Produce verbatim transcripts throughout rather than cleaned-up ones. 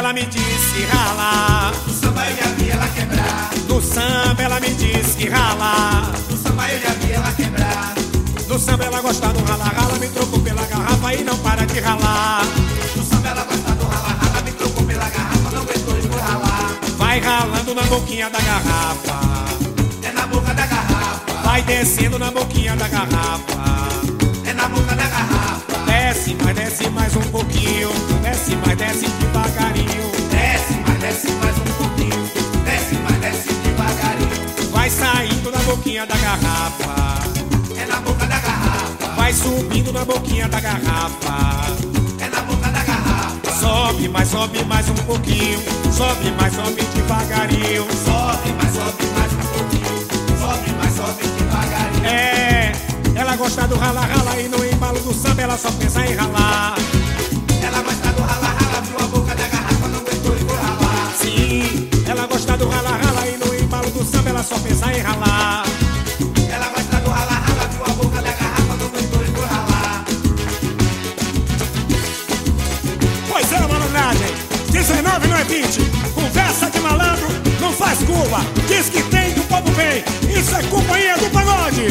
ela me disse que rala. No samba eu já vi ela quebrar. No samba ela me disse que rala. No samba eu já vi ela quebrar. No samba ela gosta do rala-rala, me trocou pela garrafa e não para de ralar. No samba ela gosta do rala-rala, me trocou pela garrafa, não aguentou e foi ralar. Vai ralando na boquinha da garrafa, é na boca da garrafa. vai descendo na boquinha da garrafa, é na boca da garrafa. Desce, mas desce mais um pouquinho, desce, mas desce devagarinho. Desce, mas desce mais um pouquinho, desce, mas desce devagarinho. Vai saindo na boquinha da garrafa, é na boca da garrafa. vai subindo na boquinha da garrafa, é na boca da garrafa. sobe, mas sobe mais um pouquinho, sobe, mas sobe devagarinho. Sobe, mas sobe mais um pouquinho, sobe, mas sobe devagarinho. É, ela gosta do rala-rala e no embalo do samba ela só pensa em ralar. Ela gosta do rala-rala, viu a boca da garrafa, não aguentou e foi ralar. Sim, ela gosta do rala-rala e no embalo do samba ela só pensa em ralar. Ela gosta do rala-rala, viu a boca da garrafa, não aguentou e foi ralar. Pois é, malandragem, dezenove não é vinte. Conversa de malandro não faz curva. Diz que tem que o povo vem. Isso é companhia do pagode.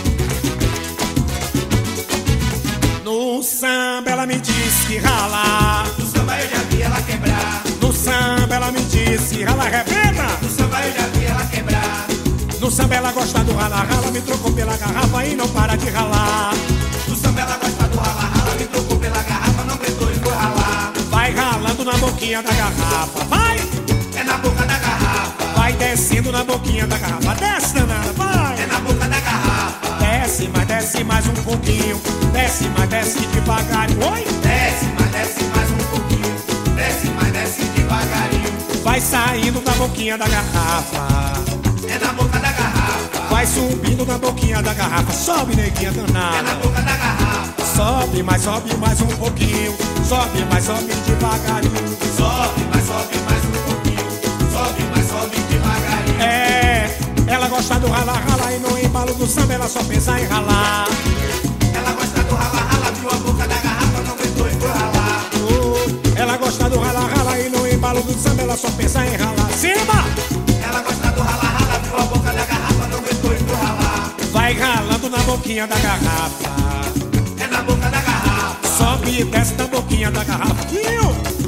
No samba ela me disse que rala. No samba eu já vi ela quebrar. No samba ela me disse que rala, arrebenta. No samba eu já vi ela quebrar. No samba ela gosta do rala-rala, me trocou pela garrafa e não para de ralar. No samba ela gosta do rala-rala, me trocou pela garrafa, não aguentou e foi ralar. Vai ralando na boquinha da garrafa, vai! É na boca da garrafa. Vai descendo na boquinha da garrafa, desce danada, vai! É na boca da garrafa. Desce, mas desce mais um pouquinho, desce, mas desce devagarinho. Oi! Desce, mas desce mais um pouquinho, desce, mas desce devagarinho. Vai saindo da boquinha da garrafa, é na boca da garrafa. vai subindo na boquinha da garrafa, sobe neguinha É na danada. boca da garrafa. Sobe, mas sobe mais um pouquinho, sobe, mas sobe devagarinho. Sobe, mas sobe mais um pouquinho, sobe, mas sobe devagarinho. É, ela gosta do rala-rala e no embalo do samba ela só pensa em ralar. Ela gosta do rala-rala, viu a boca da garrafa, não aguentou e foi ralar. Oh, ela gosta do rala-rala e no embalo do samba ela só pensa em ralar. Cima! Ela gosta do rala-rala, viu a boca da garrafa, não aguentou e foi ralar. Vai ralando na boquinha da garrafa, É na boca da garrafa. sobe e desce na boquinha da garrafa. Viu?